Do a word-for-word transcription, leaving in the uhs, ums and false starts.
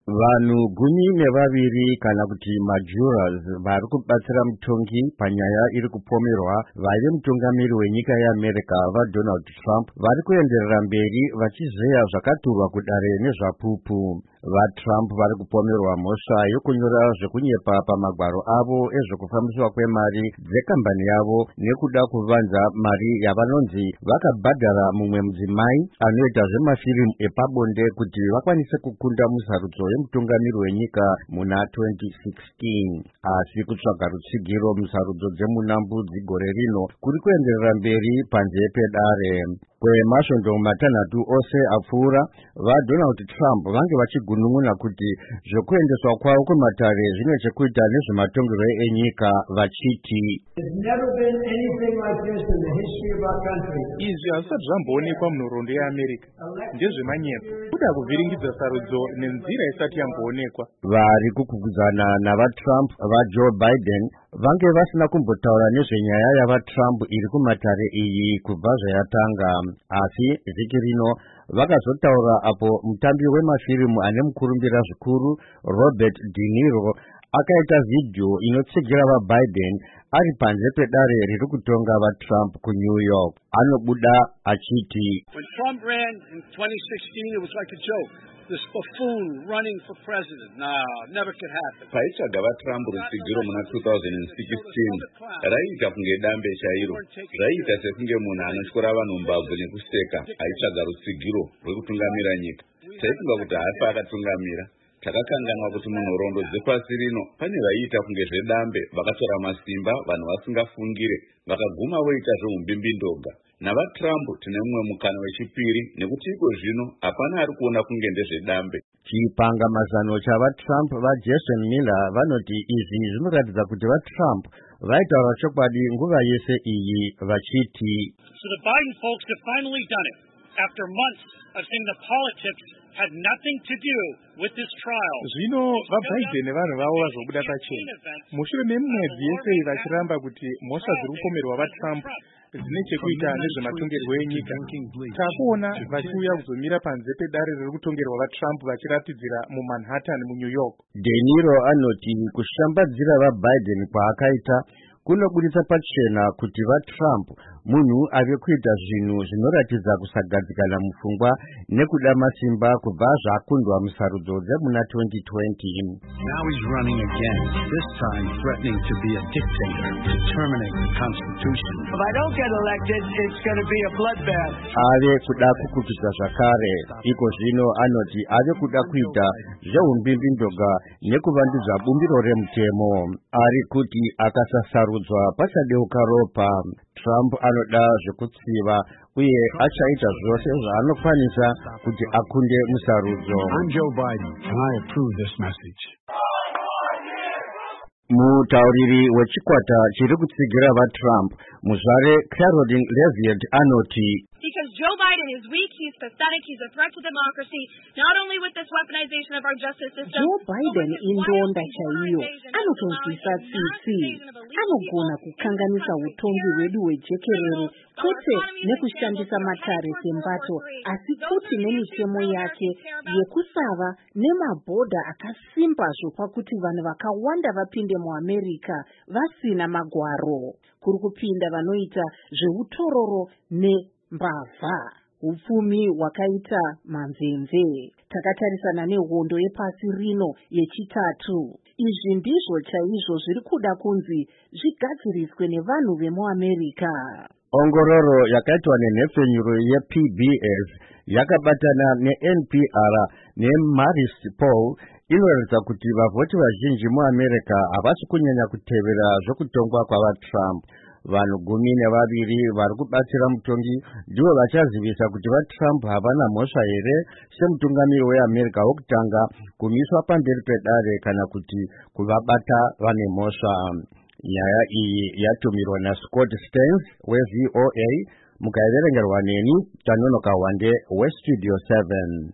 Vanhu gumi nevaviri kana kuti majurors vari kubatsira mutongi panyaya iri kupomerwa vaive mutungamiri wenyika yeAmerica vaDonald Trump vari kuenderera mberi vachizeya zvakaturwa kudare nezvapupu. VaTrump vari kupomerwa mhosva yokunyora zvekunyepa pamagwaro avo ezvekufambiswa kwemari dzekambani yavo nekuda kuvanza mari yavanonzi vakabhadhara mumwe mudzimai anoita zvemafirimu epabonde kuti vakwanise kukunda musarudzo yemutungamiri wenyika muna twenty sixteen. Asi kutsvaga rutsigiro musarudzo dzemuna Mbudzi gore rino kuri kuenderera mberi panze pedare. Kwemasvondo matanhatu ose apfuura, vaDonald Trump vange vachigunun'una kuti zvekuendeswa kwavo kumatare zvine chekuita nezvematongerwo enyika vachiti izvi hazvisati zvamboonekwa munhoroondo yeAmerica, ndezvemanyepo kuda kuvhiringidza sarudzo nenzira isati yamboonekwa. Vari kukugudzana navaTrump vaJoe Biden vange vasina kumbotaura nezvenyaya yavaTrump iri kumatare iyi kubva zvayatanga, asi vhiki rino vakazotaura apo mutambi wemafirimu ane mukurumbira zvikuru Robert De Niro akaita vhidhiyo inotsigira vaBiden ari panze pedare riri kutonga vaTrump kuNew York. Anobuda achiti, When Trump ran in twenty sixteen, it was like a joke. This buffoon running for president. Nah, never could happen. Paitsvaga vaTrump rutsigiro muna two thousand sixteen, raita kunge dambe chairo. Raita sekunge munhu anotyora vanhu mbabvu nekuseka aitsvaga rutsigiro rwekutungamira nyika. Taifunga kuti hafi akatungamira. Takakanganwa kuti munhoroondo dzepasi rino pane vaiita kunge zvedambe vakatora masimba vanhu vasingafungire vakaguma voita zveumbimbi-ndoga. NavaTrump tine mumwe mukana wechipiri nekuti iko zvino hapana ari kuona kunge ndezvedambe. Chipangamazano chavaTrump vaJason Miller vanoti izvi zvinoratidza kuti vaTrump vaitaura chokwadi nguva yese iyi vachiti, So the Biden folks have finally done it. After months of saying the politics had nothing to do with this trial. Zvino vaBiden vanhu vavo vazobuda pachena. Mushure memwedzi yese vachiramba kuti mhosva dziri kupomerwa vaTrump dzine chekuita nezvematongerwo enyika. Takuona vachiuya kuzomira panze pedare riri kutongerwa vaTrump vachiratidzira muManhattan muNew York. De Niro anoti kushambadzira vaBiden kwaakaita kunobudisa pachena kuti vaTrump munhu ave kuita zvinhu zvinoratidza kusagadzikana mupfungwa nekuda masimba kubva zvakundwa musarudzo dzemuna twenty twenty. Now he's running again, this time threatening to be a dictator, to terminate the Constitution. If I don't get elected, it's going to be a bloodbath. Ave kuda kukupisa zvakare, iko zvino anoti ave kuda kuita zveumbimbi-ndoga nekuvandudza bumbiro remutemo. Ari kuti akasasarudzwa pachadeuka ropa. Trump anoda zvekutsiva uye achaita zvose zvaanokwanisa kuti akunde musarudzo. I'm Joe Biden, and I approve this message. Mutauriri wechikwata chiri kutsigira vaTrump, muzvare Caroline Levitt anoti, Because Joe Biden is weak, he's pathetic, he's a threat to democracy, not only with this weaponization of our justice system. Joe Biden indonda chaiyo, anotozvisa tsitsi, anogona kukanganisa utongi hwedu hwejekerere, kwete nekushandisa matare sembato, asi kuti nemitemo yake yekusava nemabhodha akasimba zvopakuti vanhu vakawanda vapinde muAmerica vasina magwaro, kuri kupinda vanoita zveutororo ne mbavha, upfumi hwakaita mamvemve. Takatarisana nehondo yepasi rino yechitatu. Izvi ndizvo chaizvo zviri kuda kunzi zvigadziriswe nevanhu vemuAmerica. Ongororo yakaitwa nenhepfenyuro yeP B S yakabatana neN P R neMaris Poll inoratidza kuti vavhoti vazhinji muAmerica havasi kunyanya kutevera zvokutongwa kwavaTrump. Vanhu gumi nevaviri vari kubatsira mutongi ndivo vachazivisa kuti vaTrump havana mhosva here semutungamiri weAmerica wokutanga kumiswa pamberi pedare kana kuti kuvabata vane mhosva. Nyaya iyi yatumirwa naScott Stearns weV O A, mukaiverengerwa neni Tanonoka Wande weStudio seven.